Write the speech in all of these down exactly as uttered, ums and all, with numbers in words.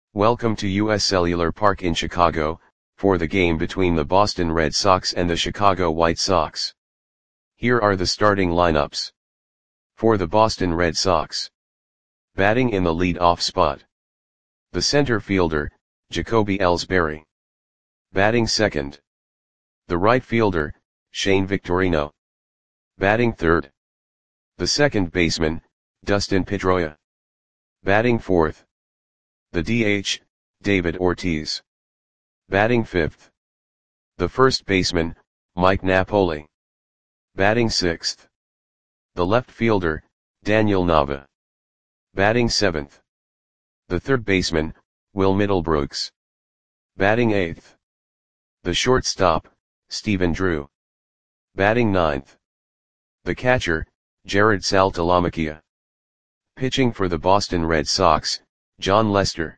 Welcome to U S Cellular Park in Chicago, for the game between the Boston Red Sox and the Chicago White Sox. Here are the starting lineups. For the Boston Red Sox. Batting in the lead-off spot. The center fielder, Jacoby Ellsbury. Batting second. The right fielder, Shane Victorino. Batting third. The second baseman, Dustin Pedroia. Batting fourth. The D H, David Ortiz. Batting fifth. The first baseman, Mike Napoli. Batting sixth. The left fielder, Daniel Nava. Batting seventh. The third baseman, Will Middlebrooks. Batting eighth. The shortstop, Stephen Drew. Batting ninth. The catcher, Jared Saltalamacchia. Pitching for the Boston Red Sox, John Lester.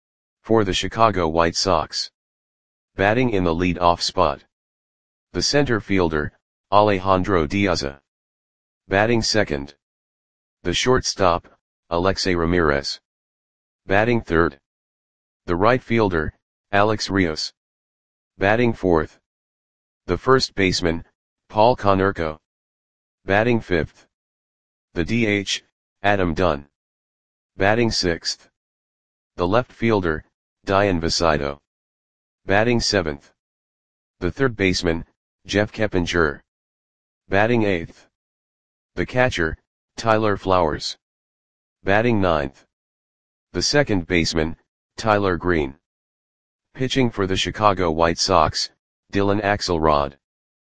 For the Chicago White Sox. Batting in the lead-off spot. The center fielder, Alejandro Diaz. Batting second. The shortstop, Alexei Ramirez. Batting third. The right fielder, Alex Rios. Batting fourth. The first baseman, Paul Konerko. Batting fifth. The D H, Adam Dunn. Batting sixth. The left fielder, Dian Visido. Batting seventh. The third baseman, Jeff Keppinger. Batting eighth. The catcher, Tyler Flowers. Batting ninth. The second baseman, Tyler Green. Pitching for the Chicago White Sox, Dylan Axelrod.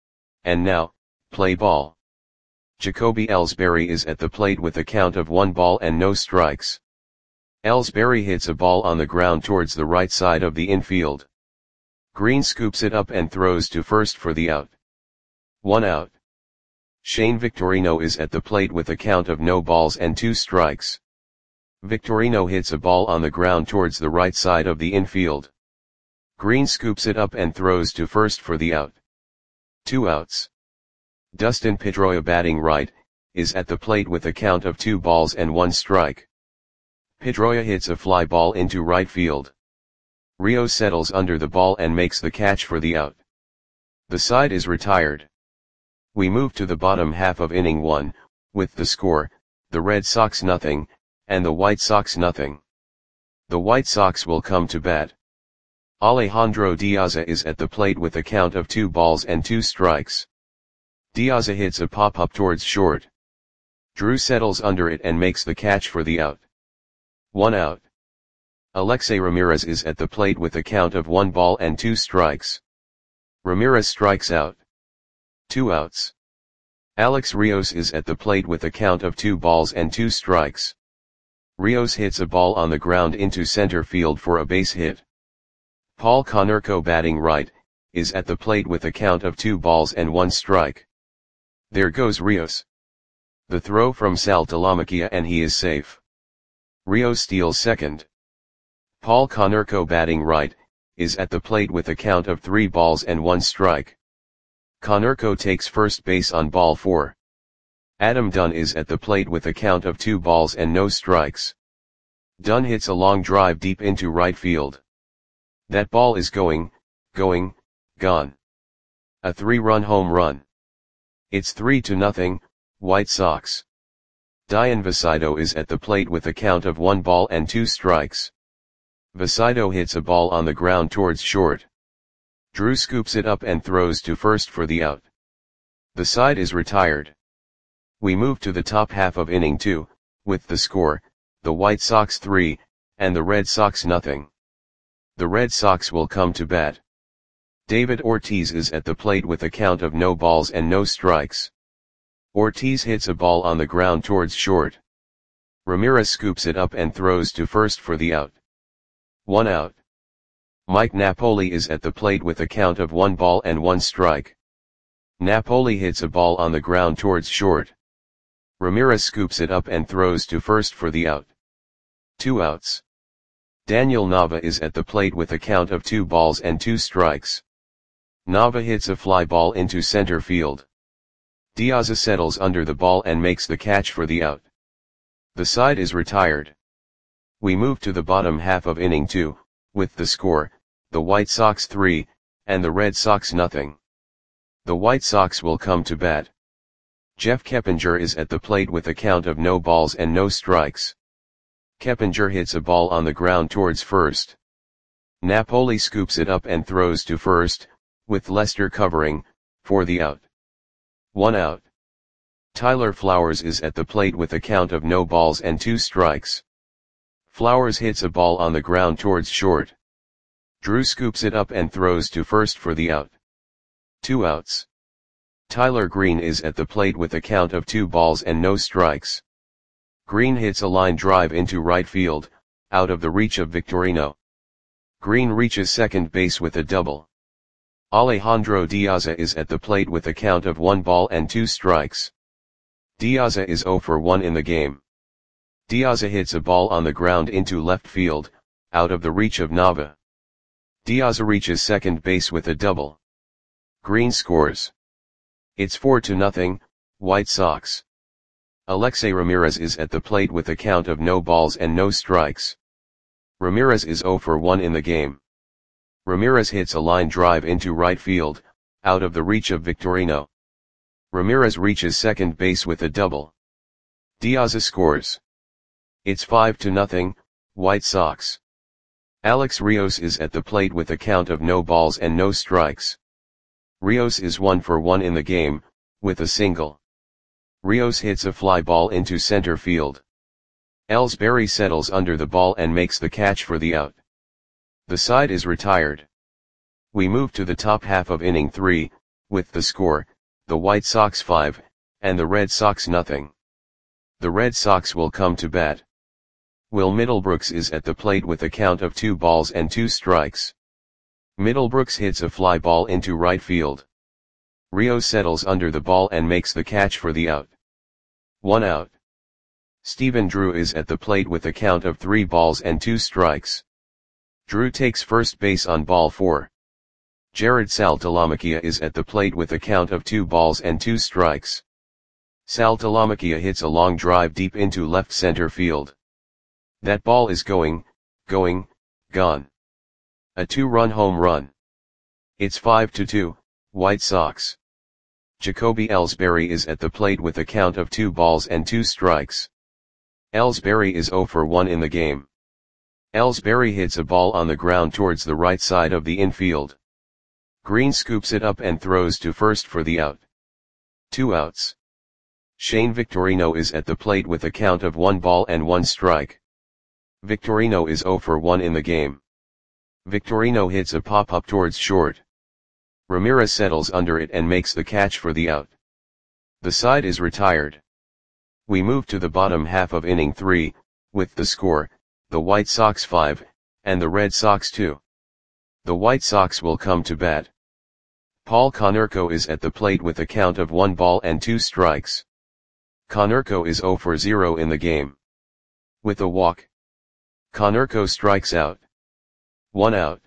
And now, play ball. Jacoby Ellsbury is at the plate with a count of one ball and no strikes. Ellsbury hits a ball on the ground towards the right side of the infield. Green scoops it up and throws to first for the out. One out. Shane Victorino is at the plate with a count of no balls and two strikes. Victorino hits a ball on the ground towards the right side of the infield. Green scoops it up and throws to first for the out. Two outs. Dustin Pedroia, batting right, is at the plate with a count of two balls and one strike. Pedroia hits a fly ball into right field. Rios settles under the ball and makes the catch for the out. The side is retired. We move to the bottom half of inning one, with the score, the Red Sox nothing, and the White Sox nothing. The White Sox will come to bat. Alejandro Diaz is at the plate with a count of two balls and two strikes. Diaz hits a pop-up towards short. Drew settles under it and makes the catch for the out. One out. Alexei Ramirez is at the plate with a count of one ball and two strikes. Ramirez strikes out. Two outs. Alex Rios is at the plate with a count of two balls and two strikes. Rios hits a ball on the ground into center field for a base hit. Paul Konerko, batting right, is at the plate with a count of two balls and one strike. There goes Rios. The throw from Saltalamacchia and he is safe. Rios steals second. Paul Konerko, batting right, is at the plate with a count of three balls and one strike. Konerko takes first base on ball four. Adam Dunn is at the plate with a count of two balls and no strikes. Dunn hits a long drive deep into right field. That ball is going, going, gone. A three-run home run. It's three to nothing, White Sox. Dian Visido is at the plate with a count of one ball and two strikes. Visido hits a ball on the ground towards short. Drew scoops it up and throws to first for the out. The side is retired. We move to the top half of inning two, with the score, the White Sox three, and the Red Sox nothing. The Red Sox will come to bat. David Ortiz is at the plate with a count of no balls and no strikes. Ortiz hits a ball on the ground towards short. Ramirez scoops it up and throws to first for the out. One out. Mike Napoli is at the plate with a count of one ball and one strike. Napoli hits a ball on the ground towards short. Ramirez scoops it up and throws to first for the out. Two outs. Daniel Nava is at the plate with a count of two balls and two strikes. Nava hits a fly ball into center field. Diaz settles under the ball and makes the catch for the out. The side is retired. We move to the bottom half of inning two, with the score, the White Sox three, and the Red Sox nothing. The White Sox will come to bat. Jeff Keppinger is at the plate with a count of no balls and no strikes. Keppinger hits a ball on the ground towards first. Napoli scoops it up and throws to first, with Lester covering, for the out. One out. Tyler Flowers is at the plate with a count of no balls and two strikes. Flowers hits a ball on the ground towards short. Drew scoops it up and throws to first for the out. Two outs. Tyler Green is at the plate with a count of two balls and no strikes. Green hits a line drive into right field, out of the reach of Victorino. Green reaches second base with a double. Alejandro Diaza is at the plate with a count of one ball and two strikes. Diaza is oh for one in the game. Diaza hits a ball on the ground into left field, out of the reach of Nava. Diaza reaches second base with a double. Green scores. It's four to nothing, White Sox. Alexei Ramirez is at the plate with a count of no balls and no strikes. Ramirez is oh for one in the game. Ramirez hits a line drive into right field, out of the reach of Victorino. Ramirez reaches second base with a double. Diaza scores. It's five to nothing, White Sox. Alex Rios is at the plate with a count of no balls and no strikes. Rios is one for one in the game, with a single. Rios hits a fly ball into center field. Ellsbury settles under the ball and makes the catch for the out. The side is retired. We move to the top half of inning three, with the score, the White Sox five, and the Red Sox nothing. The Red Sox will come to bat. Will Middlebrooks is at the plate with a count of two balls and two strikes. Middlebrooks hits a fly ball into right field. Rios settles under the ball and makes the catch for the out. One out. Stephen Drew is at the plate with a count of three balls and two strikes. Drew takes first base on ball four. Jared Saltalamacchia is at the plate with a count of two balls and two strikes. Saltalamacchia hits a long drive deep into left center field. That ball is going, going, gone. A two-run home run. It's five to two, White Sox. Jacoby Ellsbury is at the plate with a count of two balls and two strikes. Ellsbury is oh for one in the game. Ellsbury hits a ball on the ground towards the right side of the infield. Green scoops it up and throws to first for the out. Two outs. Shane Victorino is at the plate with a count of one ball and one strike. Victorino is oh for one in the game. Victorino hits a pop-up towards short. Ramirez settles under it and makes the catch for the out. The side is retired. We move to the bottom half of inning three, with the score, the White Sox five, and the Red Sox two. The White Sox will come to bat. Paul Konerko is at the plate with a count of one ball and two strikes. Konerko is oh for zero in the game. With a walk, Konerko strikes out. One out.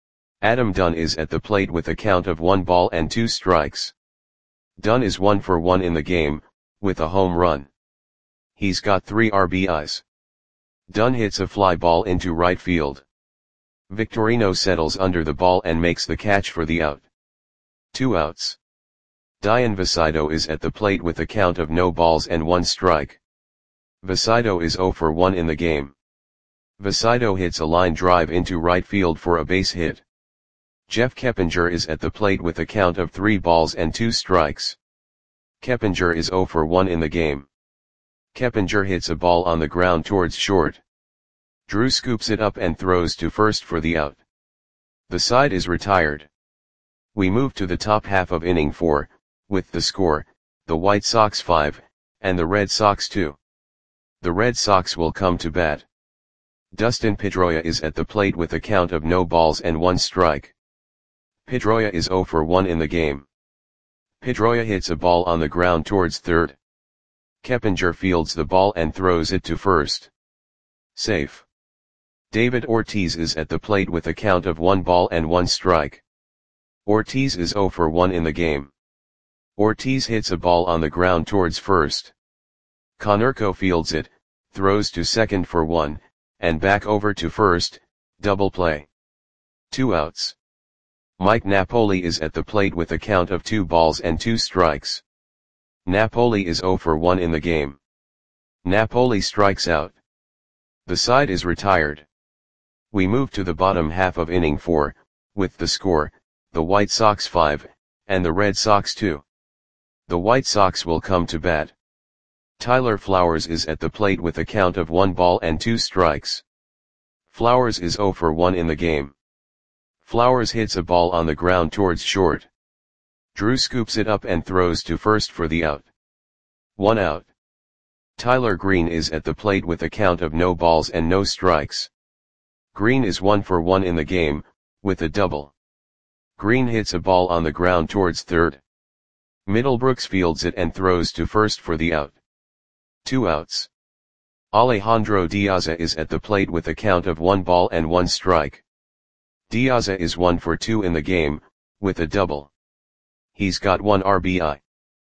Adam Dunn is at the plate with a count of one ball and two strikes. Dunn is one for one in the game, with a home run. He's got three R B Is. Dunn hits a fly ball into right field. Victorino settles under the ball and makes the catch for the out. Two outs. Dian Vasido is at the plate with a count of no balls and one strike. Vasido is oh for one in the game. Vasido hits a line drive into right field for a base hit. Jeff Keppinger is at the plate with a count of three balls and two strikes. Keppinger is oh for one in the game. Keppinger hits a ball on the ground towards short. Drew scoops it up and throws to first for the out. The side is retired. We move to the top half of inning four, with the score, the White Sox five, and the Red Sox two. The Red Sox will come to bat. Dustin Pedroia is at the plate with a count of no balls and one strike. Pedroia is oh for one in the game. Pedroia hits a ball on the ground towards third. Keppinger fields the ball and throws it to first. Safe. David Ortiz is at the plate with a count of one ball and one strike. Ortiz is oh for one in the game. Ortiz hits a ball on the ground towards first. Konerko fields it, throws to second for one, and back over to first, double play. Two outs. Mike Napoli is at the plate with a count of two balls and two strikes. Napoli is oh for one in the game. Napoli strikes out. The side is retired. We move to the bottom half of inning four, with the score, the White Sox five, and the Red Sox two. The White Sox will come to bat. Tyler Flowers is at the plate with a count of one ball and two strikes. Flowers is oh for one in the game. Flowers hits a ball on the ground towards short. Drew scoops it up and throws to first for the out. One out. Tyler Green is at the plate with a count of no balls and no strikes. Green is one for one in the game, with a double. Green hits a ball on the ground towards third. Middlebrooks fields it and throws to first for the out. Two outs. Alejandro Diaz is at the plate with a count of one ball and one strike. Diaz is one for two in the game, with a double. He's got one R B I.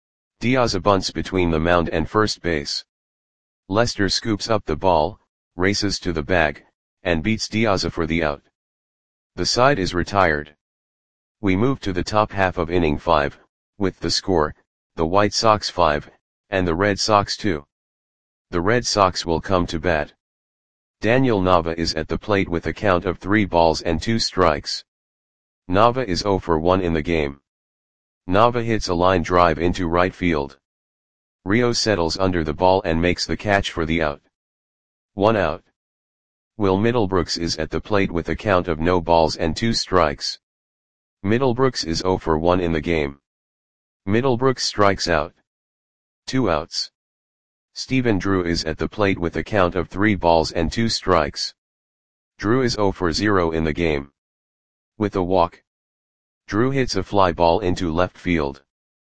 Diaz bunts between the mound and first base. Lester scoops up the ball, races to the bag, and beats Diaz for the out. The side is retired. We move to the top half of inning five, with the score, the White Sox five, and the Red Sox two. The Red Sox will come to bat. Daniel Nava is at the plate with a count of three balls and two strikes. Nava is oh for one in the game. Nava hits a line drive into right field. Rio settles under the ball and makes the catch for the out. One out. Will Middlebrooks is at the plate with a count of no balls and two strikes. Middlebrooks is oh for one in the game. Middlebrooks strikes out. Two outs. Stephen Drew is at the plate with a count of three balls and two strikes. Drew is oh for zero in the game. With a walk. Drew hits a fly ball into left field.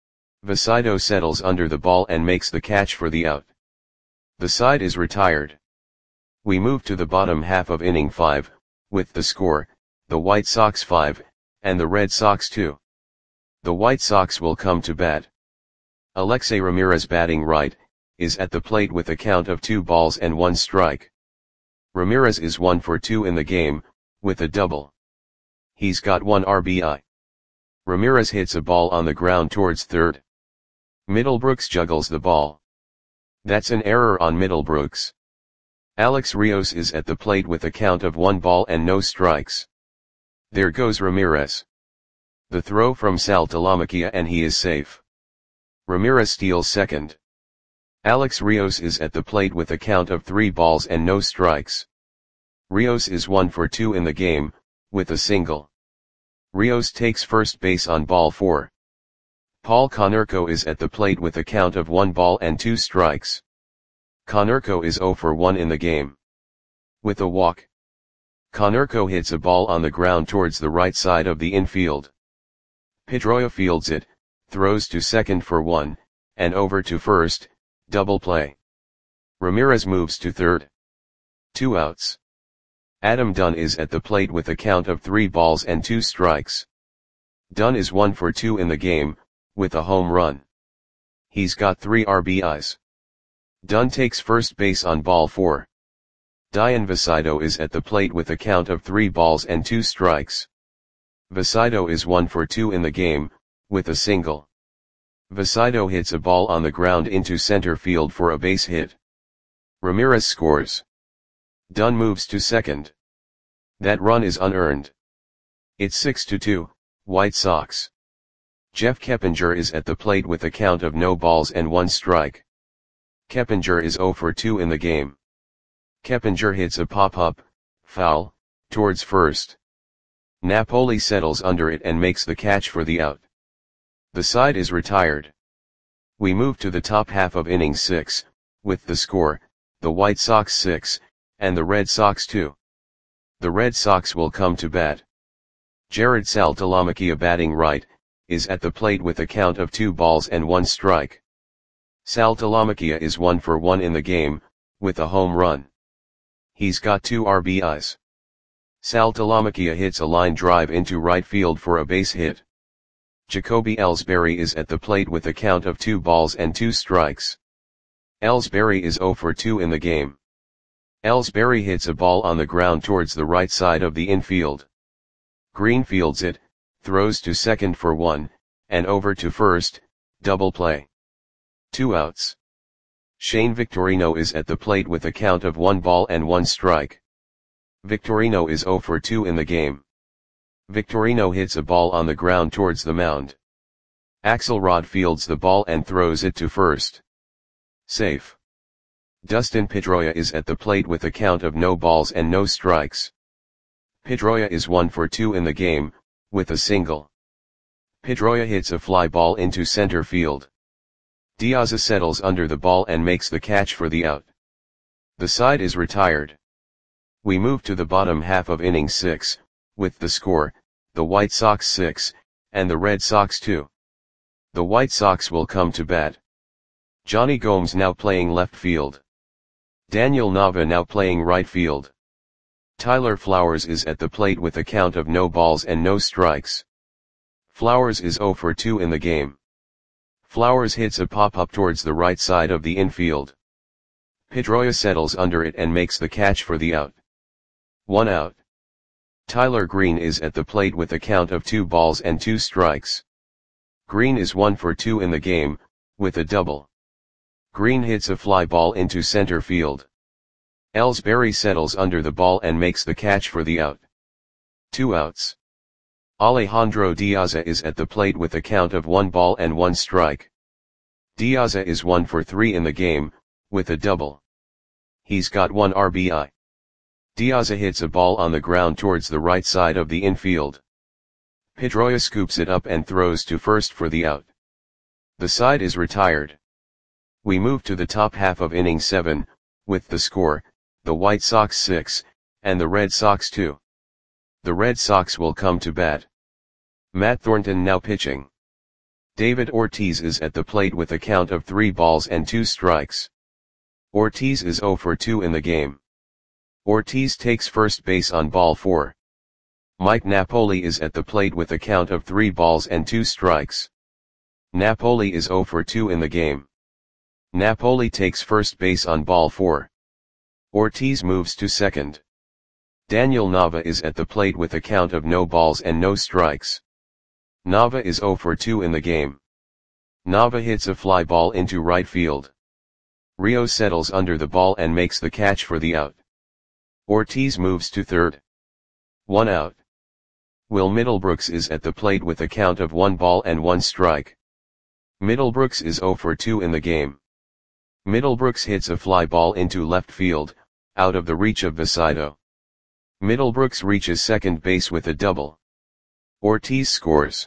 Vasido settles under the ball and makes the catch for the out. The side is retired. We move to the bottom half of inning five, with the score, the White Sox five, and the Red Sox two. The White Sox will come to bat. Alexei Ramirez batting right, is at the plate with a count of two balls and one strike. Ramirez is one for two in the game, with a double. He's got one R B I. Ramirez hits a ball on the ground towards third. Middlebrooks juggles the ball. That's an error on Middlebrooks. Alex Rios is at the plate with a count of one ball and no strikes. There goes Ramirez. The throw from Sal Talamacchia and he is safe. Ramirez steals second. Alex Rios is at the plate with a count of three balls and no strikes. Rios is one for two in the game, with a single. Rios takes first base on ball four. Paul Konerko is at the plate with a count of one ball and two strikes. Konerko is oh for one in the game. With a walk. Konerko hits a ball on the ground towards the right side of the infield. Pedroia fields it, throws to second for one, and over to first, double play. Ramirez moves to third. Two outs. Adam Dunn is at the plate with a count of three balls and two strikes. Dunn is one for two in the game, with a home run. He's got three R B Is. Dunn takes first base on ball four. Dian Vasido is at the plate with a count of three balls and two strikes. Vasido is one for two in the game, with a single. Vasido hits a ball on the ground into center field for a base hit. Ramirez scores. Dunn moves to second. That run is unearned. It's six to two, White Sox. Jeff Keppinger is at the plate with a count of no balls and one strike. Keppinger is oh for two in the game. Keppinger hits a pop-up, foul, towards first. Napoli settles under it and makes the catch for the out. The side is retired. We move to the top half of inning six, with the score, the White Sox six, and the Red Sox two. The Red Sox will come to bat. Jared Sal Talamacchia batting right, is at the plate with a count of two balls and one strike. Sal Talamacchia is one for one in the game, with a home run. He's got two R B Is. Sal Talamacchia hits a line drive into right field for a base hit. Jacoby Ellsbury is at the plate with a count of two balls and two strikes. Ellsbury is oh for two in the game. Ellsbury hits a ball on the ground towards the right side of the infield. Green fields it, throws to second for one, and over to first, double play. Two outs. Shane Victorino is at the plate with a count of one ball and one strike. Victorino is oh for two in the game. Victorino hits a ball on the ground towards the mound. Axelrod fields the ball and throws it to first. Safe. Dustin Pedroia is at the plate with a count of no balls and no strikes. Pedroia is one for two in the game, with a single. Pedroia hits a fly ball into center field. Diaz settles under the ball and makes the catch for the out. The side is retired. We move to the bottom half of inning six, with the score, the White Sox six, and the Red Sox two. The White Sox will come to bat. Johnny Gomes now playing left field. Daniel Nava now playing right field. Tyler Flowers is at the plate with a count of no balls and no strikes. Flowers is oh for two in the game. Flowers hits a pop-up towards the right side of the infield. Pedroia settles under it and makes the catch for the out. One out. Tyler Green is at the plate with a count of two balls and two strikes. Green is one for two in the game, with a double. Green hits a fly ball into center field. Ellsbury settles under the ball and makes the catch for the out. Two outs. Alejandro Diaz is at the plate with a count of one ball and one strike. Diaz is one for three in the game, with a double. He's got one R B I. Diaz hits a ball on the ground towards the right side of the infield. Pedroia scoops it up and throws to first for the out. The side is retired. We move to the top half of inning seven, with the score, the White Sox six, and the Red Sox two. The Red Sox will come to bat. Matt Thornton now pitching. David Ortiz is at the plate with a count of three balls and two strikes. Ortiz is oh for two in the game. Ortiz takes first base on ball four. Mike Napoli is at the plate with a count of three balls and two strikes. Napoli is oh for two in the game. Napoli takes first base on ball four. Ortiz moves to second. Daniel Nava is at the plate with a count of no balls and no strikes. Nava is oh for two in the game. Nava hits a fly ball into right field. Rio settles under the ball and makes the catch for the out. Ortiz moves to third. One out. Will Middlebrooks is at the plate with a count of one ball and one strike. Middlebrooks is oh for two in the game. Middlebrooks hits a fly ball into left field, out of the reach of Vasido. Middlebrooks reaches second base with a double. Ortiz scores.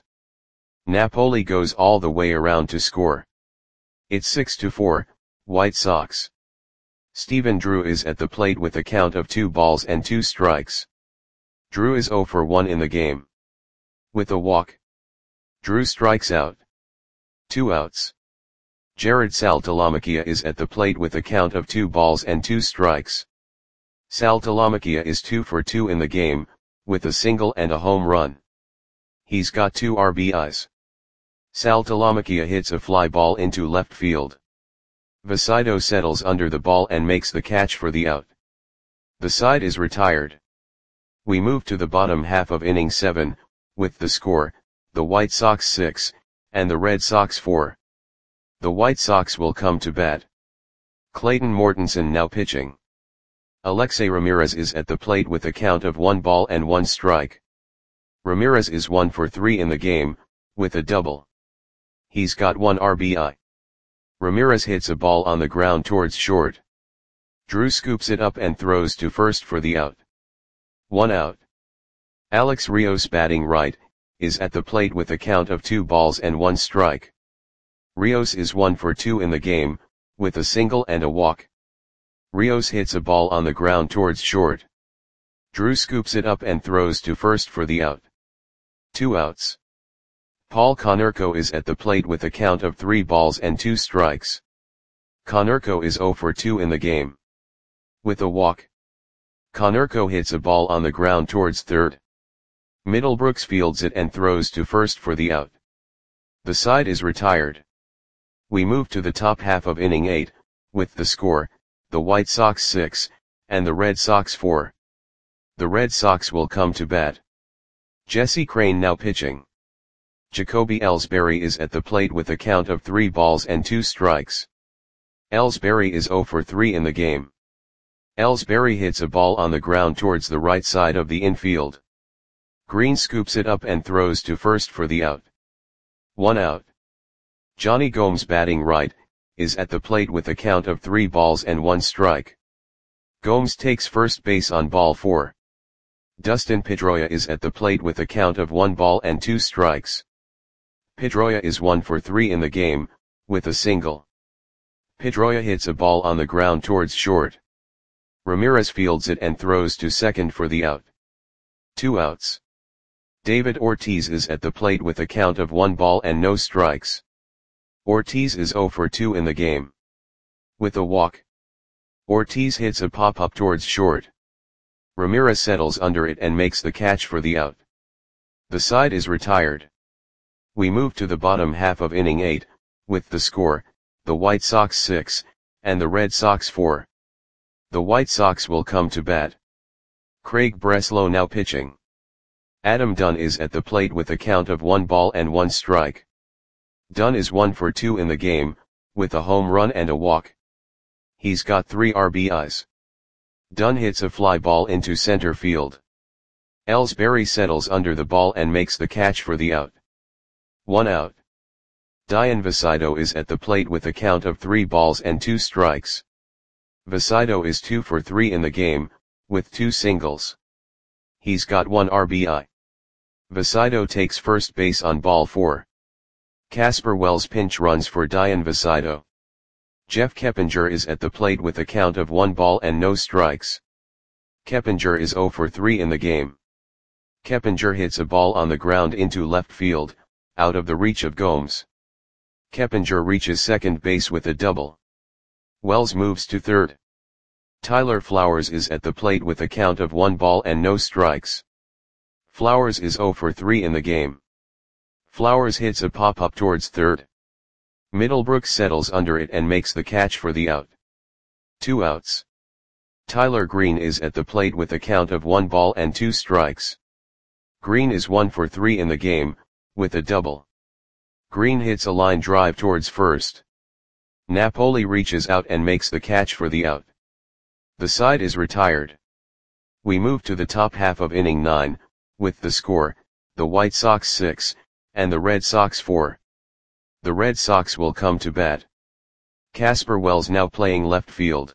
Napoli goes all the way around to score. It's six to four, White Sox. Stephen Drew is at the plate with a count of two balls and two strikes. Drew is oh for one in the game. With a walk. Drew strikes out. Two outs. Jared Saltalamacchia is at the plate with a count of two balls and two strikes. Saltalamacchia is two for two in the game, with a single and a home run. He's got two R B Is. Saltalamacchia hits a fly ball into left field. Vasido settles under the ball and makes the catch for the out. The side is retired. We move to the bottom half of inning seven, with the score, the White Sox six, and the Red Sox four. The White Sox will come to bat. Clayton Mortensen now pitching. Alexei Ramirez is at the plate with a count of one ball and one strike. Ramirez is one for three in the game, with a double. He's got one R B I. Ramirez hits a ball on the ground towards short. Drew scoops it up and throws to first for the out. One out. Alex Rios batting right, is at the plate with a count of two balls and one strike. Rios is one for two in the game, with a single and a walk. Rios hits a ball on the ground towards short. Drew scoops it up and throws to first for the out. Two outs. Paul Konerko is at the plate with a count of three balls and two strikes. Konerko is oh for two in the game. With a walk. Konerko hits a ball on the ground towards third. Middlebrooks fields it and throws to first for the out. The side is retired. We move to the top half of inning eight, with the score, the White Sox six, and the Red Sox four. The Red Sox will come to bat. Jesse Crain now pitching. Jacoby Ellsbury is at the plate with a count of three balls and two strikes. Ellsbury is zero for three in the game. Ellsbury hits a ball on the ground towards the right side of the infield. Green scoops it up and throws to first for the out. One out. Johnny Gomes batting right, is at the plate with a count of three balls and one strike. Gomes takes first base on ball four. Dustin Pedroia is at the plate with a count of one ball and two strikes. Pedroia is one for three in the game, with a single. Pedroia hits a ball on the ground towards short. Ramirez fields it and throws to second for the out. Two outs. David Ortiz is at the plate with a count of one ball and no strikes. Ortiz is zero for two in the game. With a walk. Ortiz hits a pop-up towards short. Ramirez settles under it and makes the catch for the out. The side is retired. We move to the bottom half of inning eight, with the score, the White Sox six, and the Red Sox four. The White Sox will come to bat. Craig Breslow now pitching. Adam Dunn is at the plate with a count of one ball and one strike. Dunn is one for two in the game, with a home run and a walk. He's got three R B Is. Dunn hits a fly ball into center field. Ellsbury settles under the ball and makes the catch for the out. One out. Dayan Visito is at the plate with a count of three balls and two strikes. Visito is two for three in the game, with two singles. He's got one R B I. Visito takes first base on ball four. Casper Wells pinch runs for Dayan Visito. Jeff Keppinger is at the plate with a count of one ball and no strikes. Keppinger is zero for three in the game. Keppinger hits a ball on the ground into left field, out of the reach of Gomes. Keppinger reaches second base with a double. Wells moves to third. Tyler Flowers is at the plate with a count of one ball and no strikes. Flowers is zero for three in the game. Flowers hits a pop-up towards third. Middlebrooks settles under it and makes the catch for the out. Two outs. Tyler Green is at the plate with a count of one ball and two strikes. Green is one for three in the game, with a double. Green hits a line drive towards first. Napoli reaches out and makes the catch for the out. The side is retired. We move to the top half of inning nine, with the score, the White Sox six, and the Red Sox four. The Red Sox will come to bat. Casper Wells now playing left field.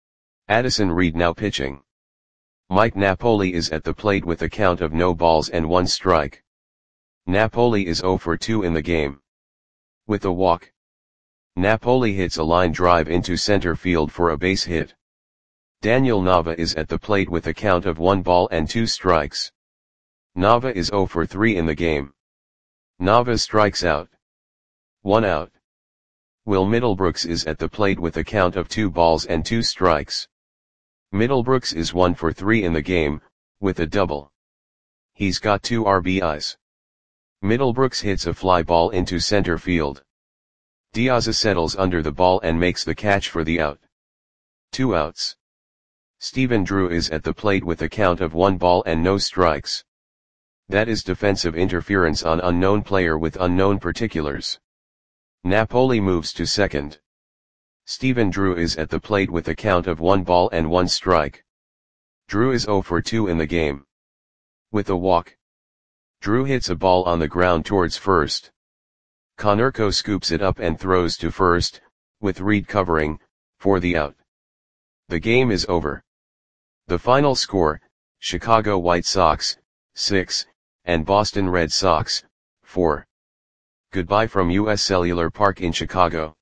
Addison Reed now pitching. Mike Napoli is at the plate with a count of no balls and one strike. Napoli is zero for two in the game. With a walk. Napoli hits a line drive into center field for a base hit. Daniel Nava is at the plate with a count of one ball and two strikes. Nava is zero for three in the game. Nava strikes out. One out. Will Middlebrooks is at the plate with a count of two balls and two strikes. Middlebrooks is one for three in the game, with a double. He's got two R B Is. Middlebrooks hits a fly ball into center field. Diaz settles under the ball and makes the catch for the out. Two outs. Stephen Drew is at the plate with a count of one ball and no strikes. That is defensive interference on unknown player with unknown particulars. Napoli moves to second. Stephen Drew is at the plate with a count of one ball and one strike. Drew is zero for two in the game. With a walk. Drew hits a ball on the ground towards first. Konerko scoops it up and throws to first, with Reed covering, for the out. The game is over. The final score, Chicago White Sox, six, and Boston Red Sox, four. Goodbye from U S Cellular Park in Chicago.